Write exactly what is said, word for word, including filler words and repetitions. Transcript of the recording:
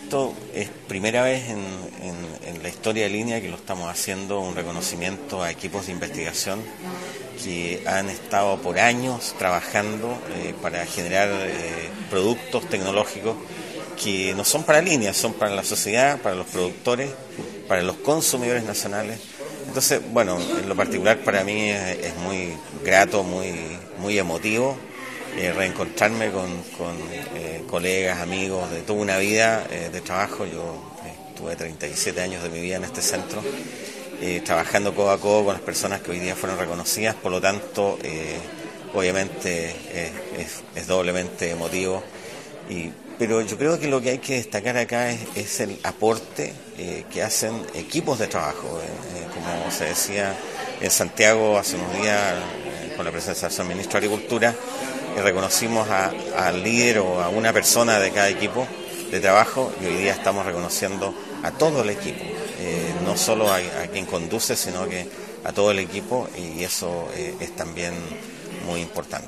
Esto es primera vez en, en, en la historia de Línea que lo estamos haciendo, un reconocimiento a equipos de investigación que han estado por años trabajando eh, para generar eh, productos tecnológicos que no son para Línea, son para la sociedad, para los productores, para los consumidores nacionales. Entonces, bueno, en lo particular para mí es, es muy grato, muy, muy emotivo eh, reencontrarme con, con eh, colegas, amigos de toda una vida eh, de trabajo. Yo eh, tuve treinta y siete años de mi vida en este centro, eh, trabajando codo a codo con las personas que hoy día fueron reconocidas, por lo tanto, eh, obviamente eh, es, es doblemente emotivo. Y, pero yo creo que lo que hay que destacar acá es, es el aporte eh, que hacen equipos de trabajo. Eh, eh, como se decía en Santiago hace unos días, eh, con la presencia del ministro de Agricultura, eh, reconocimos a, al líder o a una persona de cada equipo de trabajo, y hoy día estamos reconociendo a todo el equipo, eh, no solo a, a quien conduce, sino que a todo el equipo, y eso eh, es también muy importante.